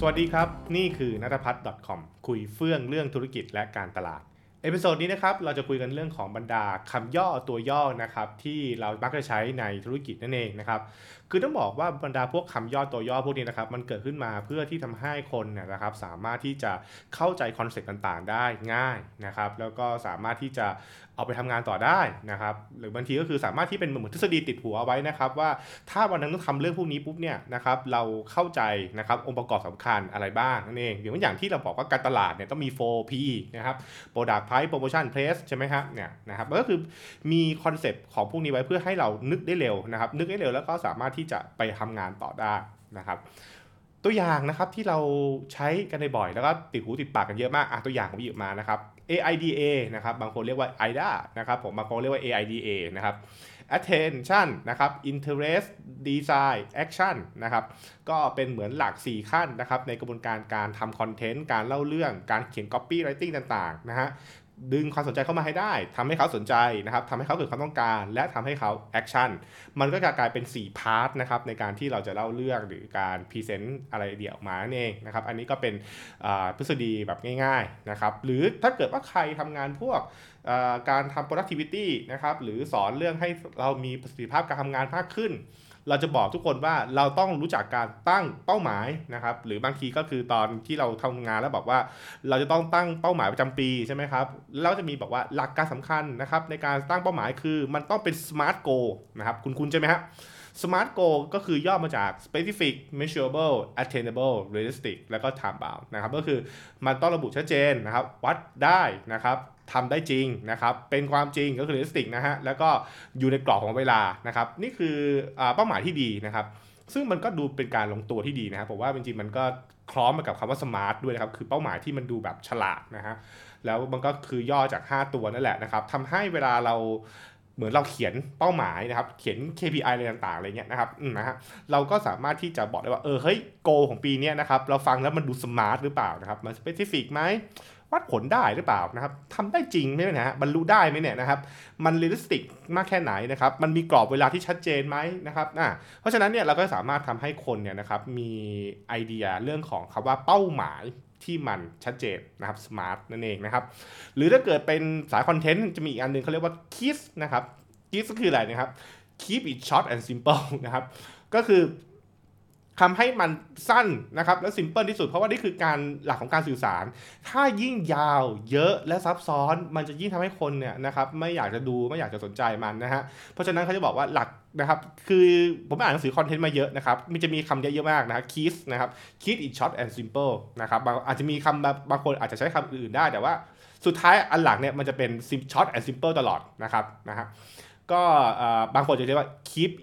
วัสดีครับนี่คือณัฐพัฒน์ .com คุยเฟื่องเรื่องธุรกิจและการตลาดเอพิโซดนี้นะครับเราจะคุยกันเรื่องของบรรดาคำย่อตัวย่อนะครับที่เรามักจะใช้ในธุรกิจนั่นเองนะครับคือต้องบอกว่าบรรดาพวกคำย่อตัวย่อพวกนี้นะครับมันเกิดขึ้นมาเพื่อที่ทำให้คนนะครับสามารถที่จะเข้าใจคอนเซ็ปต์ต่างๆได้ง่ายนะครับแล้วก็สามารถที่จะเอาไปทำงานต่อได้นะครับหรือบางทีก็คือสามารถที่เป็นเหมือนทฤษฎีติดหัวเอาไว้นะครับว่าถ้าวันนั้นต้องทำเรื่องพวกนี้ปุ๊บเนี่ยนะครับเราเข้าใจนะครับองค์ประกอบสำคัญอะไรบ้างนั่นเองอย่างที่เราบอกว่าการตลาดเนี่ยต้องมี 4P นะครับ Product Price Promotion Place ใช่ไหมครับเนี่ยนะครับมันก็คือมีคอนเซปต์ของพวกนี้ไว้เพื่อให้เรานึกได้เร็วนะครับนึกได้เร็วแล้วก็สามารถที่จะไปทำงานต่อได้นะครับตัวอย่างนะครับที่เราใช้กันบ่อยแล้วก็ติดหูติดปากกันเยอะมากตัวอย่างผมหยิบมานะครับ AIDA นะครับบางคนเรียกว่า AIDA นะครับผมบางคนเรียกว่า AIDA นะครับ attention นะครับ interest design action นะครับก็เป็นเหมือนหลัก4ขั้นนะครับในกระบวนการการทำคอนเทนต์การเล่าเรื่องการเขียน copywriting ต่างๆนะฮะดึงความสนใจเข้ามาให้ได้ทำให้เขาสนใจนะครับทำให้เขาเกิดความต้องการและทำให้เขา action มันก็จะกลายเป็น4พาร์ทนะครับในการที่เราจะเล่าเรื่องหรือการพรีเซนต์อะไรเดี่ยวออกมานั่นเองนะครับอันนี้ก็เป็นทฤษฎีแบบง่ายๆนะครับหรือถ้าเกิดว่าใครทำงานพวกการทำ productivity นะครับหรือสอนเรื่องให้เรามีประสิทธิภาพการทำงานมากขึ้นเราจะบอกทุกคนว่าเราต้องรู้จักการตั้งเป้าหมายนะครับหรือบางทีก็คือตอนที่เราทำงานแล้วบอกว่าเราจะต้องตั้งเป้าหมายประจำปีใช่ไหมครับแล้วจะมีบอกว่าหลักการสำคัญนะครับในการตั้งเป้าหมายคือมันต้องเป็น smart goal นะครับคุณใช่ไหมครับ Smart Goal ก็คือย่อมาจาก Specific Measurable Attainable Realistic แล้วก็ Time Bound นะครับก็คือมันต้องระบุชัดเจนนะครับวัดได้นะครับทำได้จริงนะครับเป็นความจริงก็คือ realistic นะฮะแล้วก็อยู่ในกรอบของเวลานะครับนี่คือเป้าหมายที่ดีนะครับซึ่งมันก็ดูเป็นการลงตัวที่ดีนะครับผมว่าจริงๆมันก็คล้องมากับคำว่า smart ด้วยนะครับคือเป้าหมายที่มันดูแบบฉลาดนะฮะแล้วมันก็คือย่อจาก5ตัวนั่นแหละนะครับทำให้เวลาเราเหมือนเราเขียนเป้าหมายนะครับเขียน KPI อะไรต่างๆอะไรเงี้ยนะครับนะฮะเราก็สามารถที่จะบอกได้ว่าเฮ้ยโกของปีนี้นะครับเราฟังแล้วมันดูสมาร์ทหรือเปล่านะครับมัน specific ไหมวัดผลได้หรือเปล่านะครับทำได้จริงไหมนะฮะบรรลุได้ไหมเนี่ยนะครับมันเรียลลิสติกมากแค่ไหนนะครับมันมีกรอบเวลาที่ชัดเจนไหมนะครับเพราะฉะนั้นเนี่ยเราก็สามารถทำให้คนเนี่ยนะครับมีไอเดียเรื่องของคำว่าเป้าหมายที่มันชัดเจนนะครับ smart นั่นเองนะครับหรือถ้าเกิดเป็นสายคอนเทนต์จะมีอีกอันนึงเขาเรียกว่า KISS นะครับ KISS ก็คืออะไรนะครับ keep it short and simple นะครับก็คือทำให้มันสั้นนะครับและ simple ที่สุดเพราะว่านี่คือการหลักของการสื่อสารถ้ายิ่งยาวเยอะและซับซ้อนมันจะยิ่งทำให้คนเนี่ยนะครับไม่อยากจะดูไม่อยากจะสนใจมันนะฮะเพราะฉะนั้นเขาจะบอกว่าหลักนะครับคือผมอ่านหนังสือคอนเทนต์มาเยอะนะครับมันจะมีคำเยอะๆมากนะ KISS นะครับ keep it short and simple นะครับอาจจะมีคำบางคนอาจจะใช้คำอื่นได้แต่ว่าสุดท้ายอันหลักเนี่ยมันจะเป็น short and simple ตลอดนะครับนะฮะก็บางคนจะเรียกว่า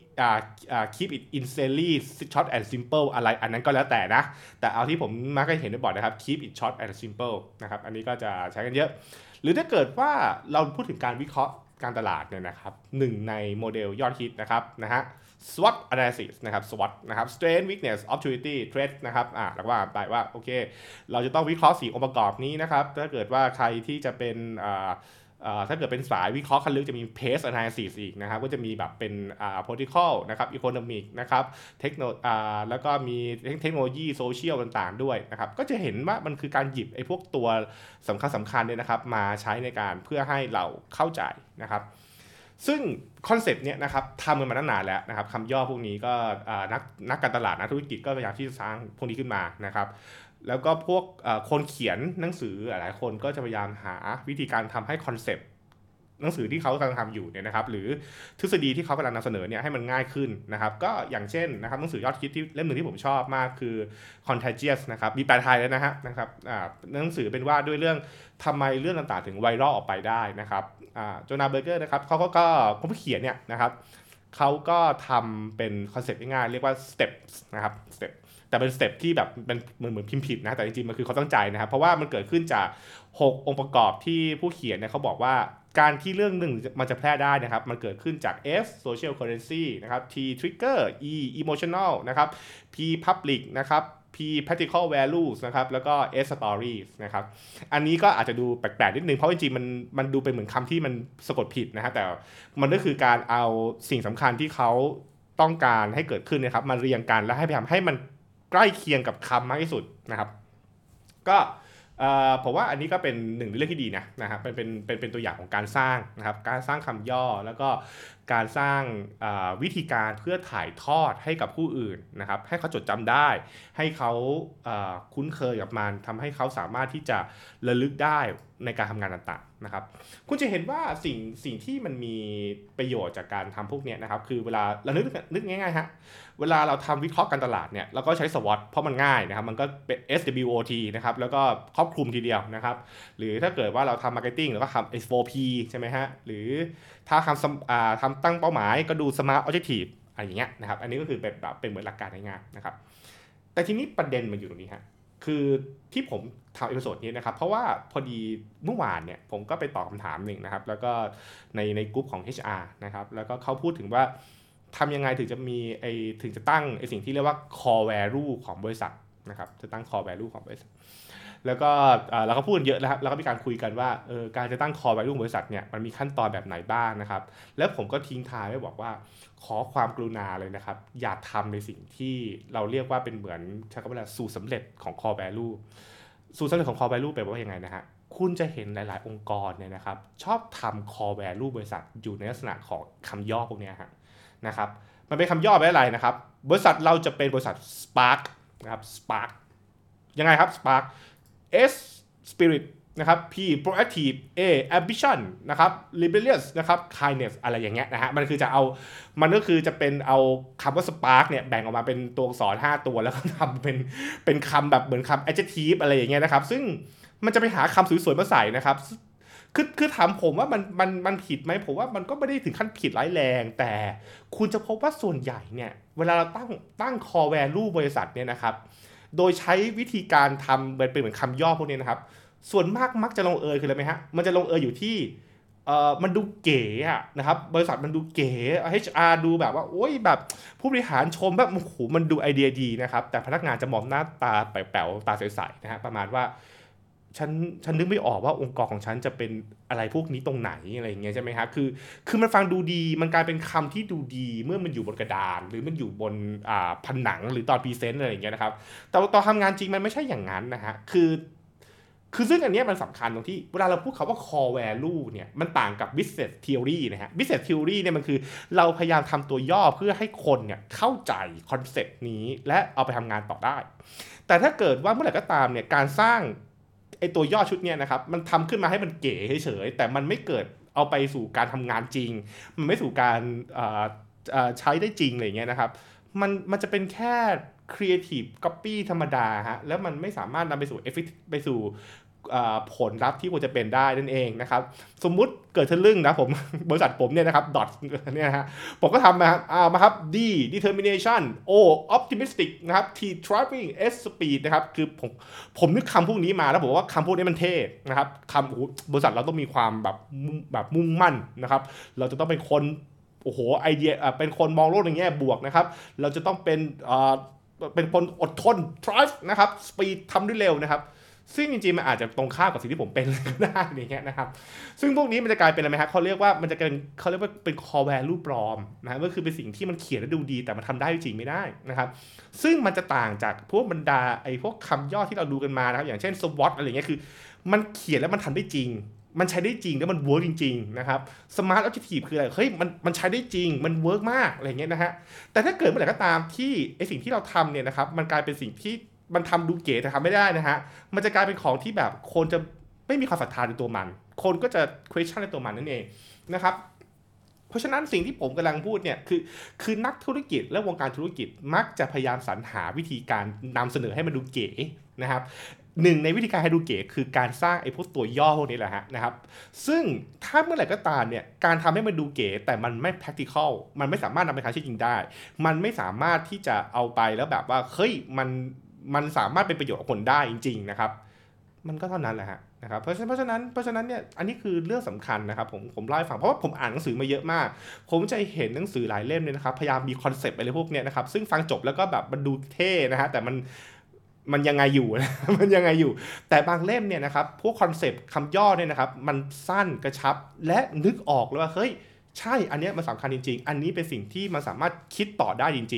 keep it insanely short and simple อะไรอันนั้นก็แล้วแต่นะแต่เอาที่ผมมักจะเห็นบ่อยนะครับ keep it short and simple นะครับอันนี้ก็จะใช้กันเยอะหรือถ้าเกิดว่าเราพูดถึงการวิเคราะห์การตลาดเนี่ยนะครับหนึ่งในโมเดลยอดฮิตนะครับนะฮะ SWOT analysis นะครับ SWOT นะครับ strength weakness opportunity threat นะครับแล้วว่าไปว่าโอเคเราจะต้องวิเคราะห์4องค์ประกอบนี้นะครับถ้าเกิดว่าใครที่จะเป็นถ้าเกิดเป็นสายวิเคราะห์คันลึกจะมี pace analysis อีกนะครับก็จะมีแบบเป็นpolitical นะครับ economic นะครับแล้วก็มีเทคโนโลยีโซเชียลต่างๆด้วยนะครับก็จะเห็นว่ามันคือการหยิบไอ้พวกตัวสำคัญเนี่ยนะครับมาใช้ในการเพื่อให้เราเข้าใจนะครับซึ่งคอนเซปต์เนี้ยนะครับทำกันมาตั้งนานแล้วนะครับคำย่อพวกนี้ก็นักการตลาดนักธุรกิจก็พยายามที่จะสร้างพวกนี้ขึ้นมานะครับแล้วก็พวกคนเขียนหนังสือหลายคนก็จะพยายามหาวิธีการทำให้คอนเซปต์หนังสือที่เขากำลังทำอยู่เนี่ยนะครับหรือทฤษฎีที่เขากำลังนำเสนอเนี่ยให้มันง่ายขึ้นนะครับก็อย่างเช่นนะครับหนังสือยอดฮิตที่เล่มหนึ่งที่ผมชอบมากคือ Contagious นะครับมีแปลไทยแล้วนะครับหนังสือเป็นว่าด้วยเรื่องทำไมเรื่องต่างๆถึงไวรัลออกไปได้นะครับโจนาเบอร์เกอร์นะครับเขาก็ผู้เขียนเนี่ยนะครับเขาก็ทำเป็นคอนเซ็ปต์ง่ายๆเรียกว่า steps นะครับ step แต่เป็นสเต็ปที่แบบเป็นเหมือนพิมพ์ผิดนะแต่จริงๆมันคือเขาตั้งใจนะครับเพราะว่ามันเกิดขึ้นจาก6องค์ประกอบที่ผู้เขียนเนี่ยเขาบอกว่าการที่เรื่องหนึ่งมันจะแพร่ได้นะครับมันเกิดขึ้นจาก S social currency นะครับ T trigger E emotional นะครับ P public นะครับ P practical values นะครับแล้วก็ S stories นะครับอันนี้ก็อาจจะดูแปลกๆนิดนึงเพราะจริงๆมันดูเป็นเหมือนคำที่มันสะกดผิดนะฮะแต่มันก็คือการเอาสิ่งสำคัญที่เขาต้องการให้เกิดขึ้นนะครับมาเรียงกันแล้วให้พยายามให้มันใกล้เคียงกับคำมากที่สุดนะครับก็ผมว่าอันนี้ก็เป็นหนึ่งในเรื่องที่ดีนะครับเป็นตัวอย่างของการสร้างนะครับการสร้างคำย่อแล้วก็การสร้างวิธีการเพื่อถ่ายทอดให้กับผู้อื่นนะครับให้เขาจดจำได้ให้เขาคุ้นเคยกับมันทำให้เขาสามารถที่จะระลึกได้ในการทำงานต่างๆนะครับคุณจะเห็นว่าสิ่งที่มันมีประโยชน์จากการทำพวกนี้นะครับคือเวลาเรานึกง่ายๆฮะเวลาเราทำวิเคราะห์การตลาดเนี่ยเราก็ใช้ SWOT เพราะมันง่ายนะครับมันก็เป็น SWOT นะครับแล้วก็ครอบคลุมทีเดียวนะครับหรือถ้าเกิดว่าเราทำ Marketing เราก็ทำ S4P ใช่ไหมฮะหรือถ้าทำตั้งเป้าหมายก็ดู Smart Objective อะไรอย่างเงี้ยนะครับอันนี้ก็คือเป็นเหมือนหลักการง่ายๆนะครับแต่ทีนี้ประเด็นมันอยู่ตรงนี้ฮะคือที่ผมทำเอพิโซดนี้นะครับเพราะว่าพอดีเมื่อวานเนี่ยผมก็ไปตอบคำถามหนึ่งนะครับแล้วก็ในกลุ่มของ HR นะครับแล้วก็เขาพูดถึงว่าทำยังไงถึงจะตั้งสิ่งที่เรียกว่า core value ของบริษัทนะครับจะตั้ง core value ของบริษัทแล้วก็เราก็พูดเยอะนะครับแล้วก็มีการคุยกันว่าการจะตั้ง core value ของบริษัทเนี่ยมันมีขั้นตอนแบบไหนบ้างนะครับแล้วผมก็ทิ้งท้ายไว้บอกว่าขอความกรุณาเลยนะครับอย่าทำในสิ่งที่เราเรียกว่าเป็นเหมือนใช้คำว่าสูตรสำเร็จของ core value สูตรสำเร็จของ core value แปลว่ายังไงนะฮะคุณจะเห็นหลายๆองค์กรเนี่ยนะครับชอบทำ core value บริษัทอยู่ในลักษณะของคำย่อพวกนี้ฮะนะครับมันเป็นคำย่อไปอะไรนะครับบริษัทเราจะเป็นบริษัท Spark นะครับ Spark ยังไงครับ Spark S Spirit นะครับ P Proactive A Ambition นะครับ Rebellious นะครับ Kindness อะไรอย่างเงี้ยนะฮะมันก็คือจะเป็นเอาคำว่า Spark เนี่ยแบ่งออกมาเป็นตัวอักษร5ตัวแล้วก็ทำเป็นคำแบบเหมือนคำ adjective อะไรอย่างเงี้ยนะครับซึ่งมันจะไปหาคำสวยๆมาใส่นะครับคือถามผมว่ามันผิดไหมผมว่ามันก็ไม่ได้ถึงขั้นผิดร้ายแรงแต่คุณจะพบว่าส่วนใหญ่เนี่ยเวลาเราตั้ง core value บริษัทเนี่ยนะครับโดยใช้วิธีการทำเป็นเหมือนคำย่อพวกนี้นะครับส่วนมากมักจะลงเอยคืออะไรไหมฮะมันจะลงเอยอยู่ที่มันดูเก๋อะนะครับบริษัทมันดูเก๋ HR ดูแบบว่าโอ้ยแบบผู้บริหารชมแบบโอ้โหมันดูไอเดียดีนะครับแต่พนักงานจะมองหน้าตาแป๋วๆตาใสๆนะฮะประมาณว่าฉันนึกไม่ออกว่าองค์กรของฉันจะเป็นอะไรพวกนี้ตรงไหนอะไรอย่างเงี้ยใช่ไหมฮะคือมันฟังดูดีมันกลายเป็นคำที่ดูดีเมื่อมันอยู่บนกระดานหรือมันอยู่บนผนังหรือตอนพรีเซนต์อะไรอย่างเงี้ยนะครับแต่ตอนทำงานจริงมันไม่ใช่อย่างนั้นนะฮะคือซึ่งอันนี้มันสำคัญตรงที่เวลาเราพูดคำว่า core value เนี่ยมันต่างกับ business theory นะฮะ business theory เนี่ยมันคือเราพยายามทำตัวย่อเพื่อให้คนเนี่ยเข้าใจคอนเซ็ปต์นี้และเอาไปทำงานต่อได้แต่ถ้าเกิดว่าเมื่อไหร่ก็ตามเนี่ยการสร้างไอตัวย่อชุดเนี้ยนะครับมันทำขึ้นมาให้มันเก๋เฉยๆแต่มันไม่เกิดเอาไปสู่การทำงานจริงมันไม่สู่การใช้ได้จริงอะไรเงี้ยนะครับมันจะเป็นแค่ creative copy ธรรมดาฮะแล้วมันไม่สามารถนำไปสู่ effect ไปสู่ผลลัพธ์ที่ควรจะเป็นได้นั่นเองนะครับสมมุติเกิดทะลึ่งนะผม บริษัทผมเนี่ยนะครับ dot เนี่ยนะฮะผมก็ทำมาครับ D determination O optimistic นะครับ T driving S speed นะครับคือผมนึกคำพวกนี้มาแล้วผมว่าคำพวกนี้มันเท่นะครับบริษัทเราต้องมีความแบบมุ่งมั่นนะครับเราจะต้องเป็นคนโอ้โหไอเดียเป็นคนมองโลกในแง่บวกนะครับเราจะต้องเป็นคนอดทน drive นะครับ speed ทำได้เร็วนะครับซึ่งจริงๆมันอาจจะตรงข้ามกับสิ่งที่ผมเป็นก็ได้อย่างเงี้ยนะครับซึ่งพวกนี้มันจะกลายเป็นอะไรไหมครับเขาเรียกว่าเป็น core value ปลอมนะก็คือเป็นสิ่งที่มันเขียนแล้วดูดีแต่มันทำได้จริงไม่ได้นะครับซึ่งมันจะต่างจากพวกบรรดาพวกคำย่อที่เราดูกันมานะครับอย่างเช่น SWOT อะไรเงี้ยคือมันเขียนแล้วมันทำได้จริงมันใช้ได้จริงแล้วมันเวิร์กจริงๆนะครับ Smart Objective คืออะไรเฮ้ยมันใช้ได้จริงมันเวิร์กมากอะไรเงี้ยนะฮะแต่ถ้าเกิดเมื่อไหร่ก็ตามที่สิ่งที่เราทำเนี่ยนะครับมันกลายเป็นสิ่งที่มันทำดูเก๋แต่ทำไม่ได้นะฮะมันจะกลายเป็นของที่แบบคนจะไม่มีความศรัทธาในตัวมันคนก็จะ question ในตัวมันนั่นเองนะครับเพราะฉะนั้นสิ่งที่ผมกำลังพูดเนี่ยคือนักธุรกิจและวงการธุรกิจมักจะพยายามสรรหาวิธีการนำเสนอให้มันดูเก๋นะครับหนึ่งในวิธีการให้ดูเก๋คือการสร้างพวกตัวย่อพวกนี้แหละฮะนะครับซึ่งถ้าเมื่อไหร่ก็ตามเนี่ยการทำให้มันดูเก๋แต่มันไม่ practical มันไม่สามารถนำไปใช้จริงได้มันไม่สามารถที่จะเอาไปแล้วแบบว่าเฮ้ยมันสามารถเป็นประโยชน์กับคนได้จริงๆนะครับมันก็เท่านั้นแหละฮะนะครับเพราะฉะนั้นเนี่ยอันนี้คือเรื่องสำคัญนะครับผมเล่าให้ฟังเพราะว่าผมอ่านหนังสือมาเยอะมากผมจะเห็นหนังสือหลายเล่มเนี่ยนะครับพยายามมีคอนเซปต์อะไรพวกเนี้ยนะครับซึ่งฟังจบแล้วก็แบบมันดูเท่นะฮะแต่มันยังไงอยู่นะ มันยังไงอยู่แต่บางเล่มเนี่ยนะครับพวกคอนเซปต์คำย่อเนี่ยนะครับมันสั้นกระชับและนึกออกเลยว่าเฮ้ยใช่อันนี้มันสำคัญจริงๆอันนี้เป็นสิ่งที่มันสามารถคิดต่อได้จริงๆ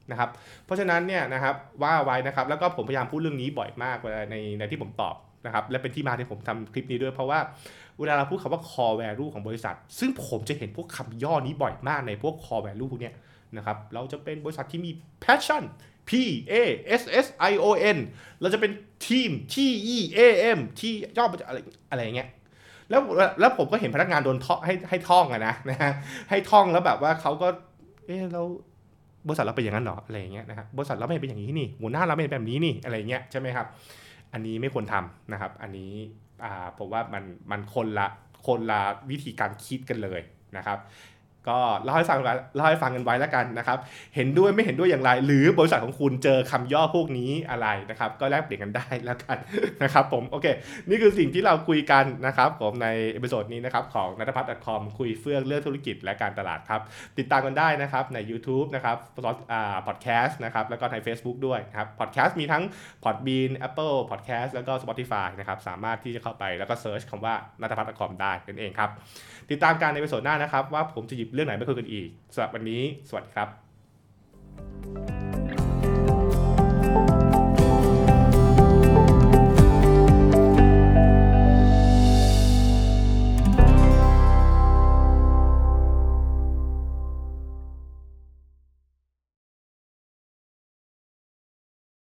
นะครับเพราะฉะนั้นเนี่ยนะครับว่าไว้นะครับแล้วก็ผมพยายามพูดเรื่องนี้บ่อยมากเวลาในที่ผมตอบนะครับและเป็นที่มาที่ผมทำคลิปนี้ด้วยเพราะว่าเวลาเราพูดคำว่า core value ของบริษัทซึ่งผมจะเห็นพวกคำย่อนี้บ่อยมากในพวก core value พวกเนี้ยนะครับเราจะเป็นบริษัทที่มี passion P A S S I O N เราจะเป็นทีม T E A M ที่ย่อมาจากอะไรอย่างเงี้ยแล้วผมก็เห็นพนักงานโดนท่องให้ท่องอะนะฮะให้ท่องแล้วแบบว่าเขาก็เราบริษัทเราเป็นอย่างนั้นหรออะไรอย่างเงี้ยนะครับบริษัทเราไม่เป็นอย่างนี้นี่หัวหน้าเราไม่เป็นแบบนี้นี่อะไรอย่างเงี้ยใช่ไหมครับอันนี้ไม่ควรทำนะครับอันนี้ผมว่ามันคนละวิธีการคิดกันเลยนะครับก็เล่าให้ฟังกันไว้แล้วกันนะครับเห็นด้วยไม่เห็นด้วยอย่างไรหรือบริษัทของคุณเจอคำย่อพวกนี้อะไรนะครับก็แลกเปลี่ยนกันได้แล้วกันนะครับผมโอเคนี่คือสิ่งที่เราคุยกันนะครับผมในเอพิโซดนี้นะครับของนัทพัฒน์ .com คุยเฟื่องเรื่องธุรกิจและการตลาดครับติดตามกันได้นะครับใน YouTube นะครับพอดแคสต์นะครับแล้วก็ใน Facebook ด้วยครับพอดแคสต์มีทั้ง Podbean Apple Podcast แล้วก็ Spotify นะครับสามารถที่จะเข้าไปแล้วก็เซิร์ชคำว่านัทพัฒน์ .com ได้นั่นเองครับติดตามการในเอพิโซดหน้านะครับว่าผมจะหยิบเรื่องไหนมาคุยกันอีกสำหรับวันนี้สวัสดีครับ